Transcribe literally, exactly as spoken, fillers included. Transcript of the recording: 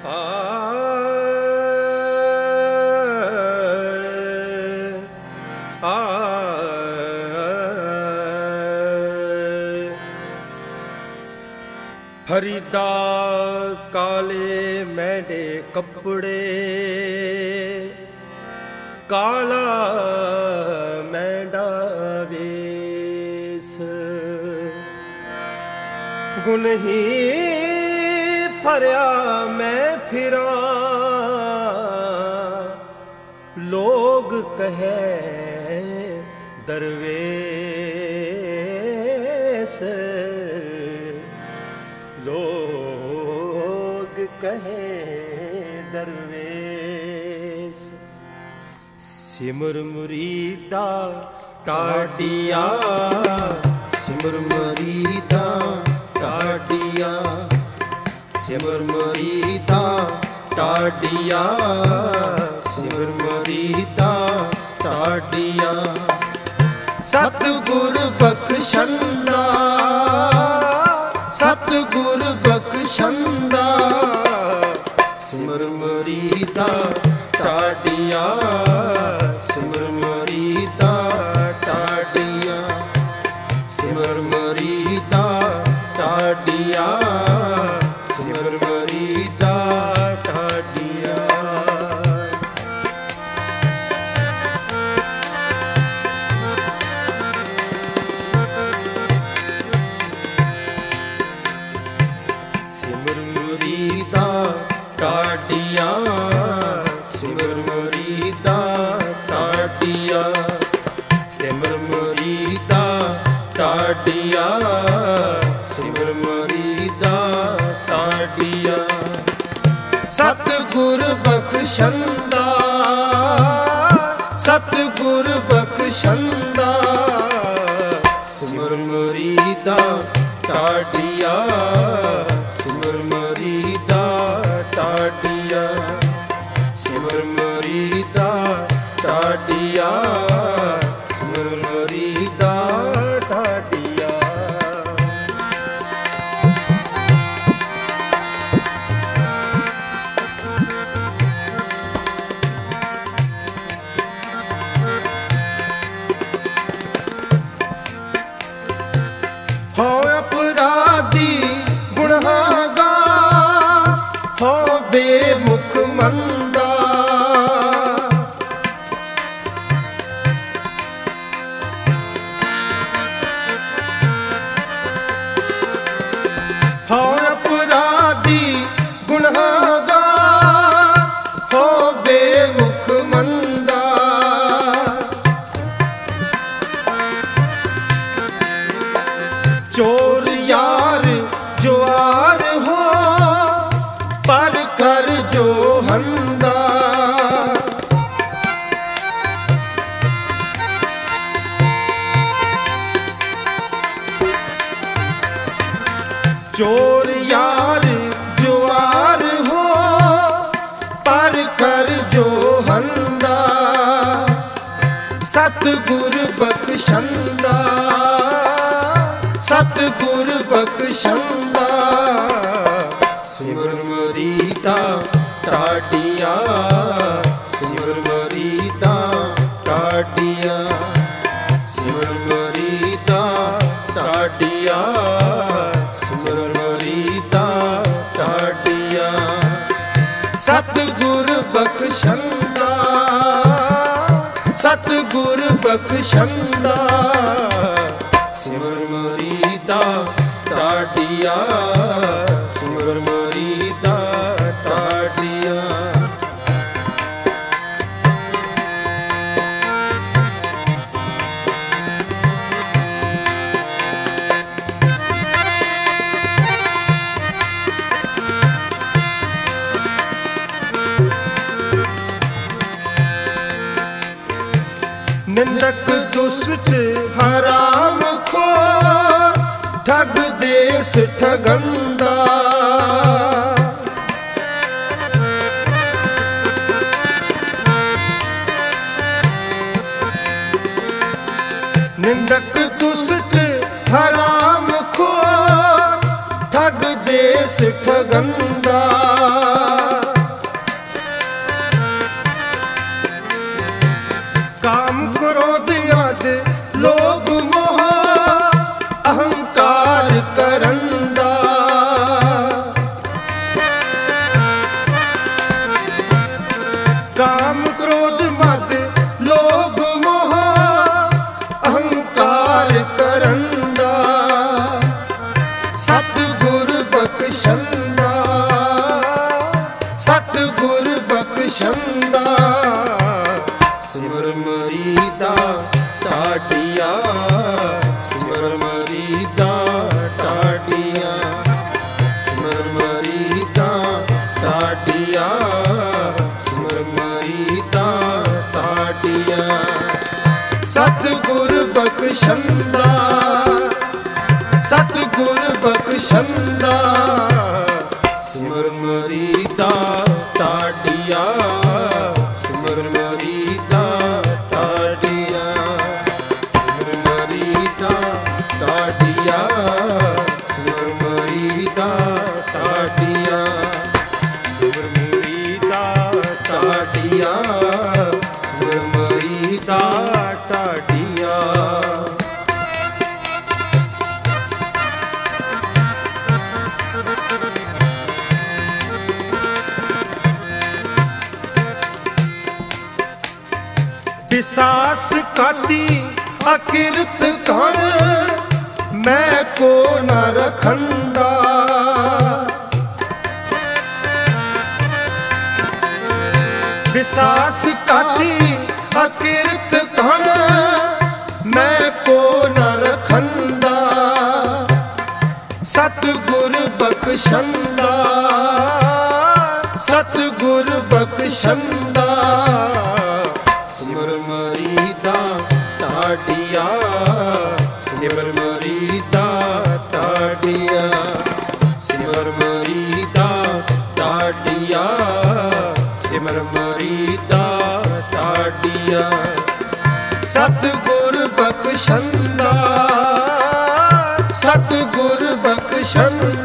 ਆ ਆ ਫਰੀਦਾ ਕਾਲੇ ਮੈਂਡੇ ਕੱਪੜੇ ਕਾਲਾ ਮੈਂਡਾ ਵੇਸ ਗੁਨਹੀ ਭਰਿਆ ਮੈਂ ਫਿਰਾਂ ਲੋਗ ਕਹੇ ਦਰਵੇਸ ਲੋਗ ਕਹੇ ਦਰਵੇਸ ਸਿਮਰ ਮੁਰੀਦਾ ਟਾਡੀਆ ਸਿਮਰ ਮੁਰੀਦਾ ਟਾਡੀਆ ਸਿਮਰ ਮੁਰੀਦਾ ਟਾਡੀਆ ਸਿਮਰ ਮੁਰੀਦਾ ਟਾਡੀਆ ਸਤਿਗੁਰ ਬਖਸ਼ੰਦਾ ਸਤਿਗੁਰ ਬਖਸ਼ੰਦਾ ਸਿਮਰ ਮੁਰੀਦਾ ਟਾਡੀਆ ਸਿਮਰ ਮੁਰੀਦਾ ਟਾਡੀਆ ਸਿਮਰ ਮੁਰੀਦਾ ਟਾਡੀਆ ਸਿਮਰ ਮੁਰੀਦਾ ਟਾਡੀਆ ਸਿਮਰ ਮੁਰੀਦਾ ਟਾਡੀਆ ਸਿਮਰ ਮੁਰੀਦਾ ਟਾਡੀਆ ਸਿਮਰ ਮੁਰੀਦਾ ਟਾਡੀਆ ਸਿਮਰ ਮੁਰੀਦਾ ਟਾਡੀਆ ਸਤਿਗੁਰ ਬਖਸ਼ੰਦਾ ਸਤਿਗੁਰ ਬਖਸ਼ੰਦਾ ਸਿਮਰ ਮੁਰੀਦਾ ਟਾਡੀਆ ਸਿਮਰ ਮੁਰੀਦਾ ਟਾਡੀਆ ਸਿਮਰ ਮੁਰੀਦਾ ਟਾਡੀਆ ਸਿਮਰ ਮੁਰੀਦਾ ਟਾਡੀਆ ਹੋ ਅਪਰਾਧੀ ਗੁਨਾਹਗਾਰ ਹੋ ਬੇਮੁਖ ਮੰਦਾ ਹੋ ਅਪਰਾਧੀ ਗੁਨਾਹਗਾਰ ਹੋ ਬੇਮੁਖ ਮੰਦਾ ਚੋਰ ਯਾਰ ਜੁਆਰ ਹੋ ਪਰ ਕਰ ਜੋ ਹੰਦਾ ਚੋਰ ਯਾਰ ਜੁਆਰ ਹੋ ਪਰ ਕਰ ਜੋ ਹੰਦਾ ਸਤਿਗੁਰ ਬਖਸ਼ੰਦਾ ਸਤਿਗੁਰ ਬਖਸ਼ੰਦਾ ਸਿਮਰ ਮੁਰੀਦਾ ਟਾਡੀਆ ਸਿਮਰ ਮੁਰੀਦਾ ਟਾਡੀਆ ਸਿਮਰ ਮੁਰੀਦਾ ਟਾਡੀਆ ਸਿਮਰ ਮੁਰੀਦਾ ਟਾਡੀਆ ਸਤਿਗੁਰ ਬਖਸ਼ੰਦਾ ਸਤਿਗੁਰ ਬਖਸ਼ੰਦਾ ਸਿਮਰ ਮੁਰੀਦਾ ਟਾਡੀਆ ਸਿਮਰ ਮੁਰੀਦਾ ਟਾਡੀਆ ਨਿੰਦਕ ਦੁਸ਼ਟ ਹਰਾਮ ਖੋ ਠਗ ਦੇਸ ਠਗੰਦਾ ਨਿੰਦਕ ਦੁਸ਼ਟ ਹਰਾਮ ਖੋ ਠਗ ਦੇਸ ਠਗੰਦਾ ਬਖਸ਼ੰਦਾ, ਸਤਿਗੁਰ ਬਖਸ਼ੰਦਾ। ਸਿਮਰ ਮਰੀਦਾ ਟਾਟਿਆ, ਸਿਮਰ ਮਰੀਦਾ ਟਾਟਿਆ, ਸਿਮਰ ਮਰੀਦਾ ਟਾਟਿਆ, ਸਿਮਰ ਮਰੀਦਾ ਟਾਟਿਆ। ਸਤਿਗੁਰ ਬਖਸ਼ੰਦਾ, ਸਤਿਗੁਰ ਬਖਸ਼ੰਦਾ। ਸਿਮਰ ਮਰੀਦਾ ਟਾਟਿਆ, ਸਿਮਰ ਮਰੀਦਾ ਟਾਟਿਆ, ਸਿਮਰ ਮਰੀਦਾ ਟਾਟਿਆ, ਸਿਮਰ ਮਰੀਦਾ ਟਾਟਿਆ, ਸਿਮਰ ਮਰੀਦਾ ਟਾਟਿਆ, ਸਿਮਰ ਮਰੀਦਾ ਟਾਟਿਆ। ਵਿਸਾਸ ਕਾਤੀ ਅਕਿਰਤ ਕਰ, ਮੈਂ ਕੋ ਨ ਰਖੰਦਾ। ਵਿਸਾਸ ਕਾਤੀ ਅਕਿਰਤ ਕਰ, ਮੈਂ ਕੋ ਨ ਰਖੰਦਾ। ਸਤਿਗੁਰ ਬਖਸ਼ੰਦਾ, ਸਤਿਗੁਰ ਬਖਸ਼ੰਦਾ। ਸਿਮਰ ਮਰੀਦਾ ਟਾਟਿਆ, ਸਿਮਰ ਮਰੀਦਾ ਟਾਟਿਆ, ਸਿਮਰ ਮਰੀਦਾ ਟਾਟਿਆ, ਸਿਮਰ ਮਰੀਦਾ ਟਾਟਿਆ। ਸਤਿਗੁਰ ਬਖਸ਼ੰਦਾ, ਸਤਿਗੁਰ ਬਖਸ਼ੰਦਾ।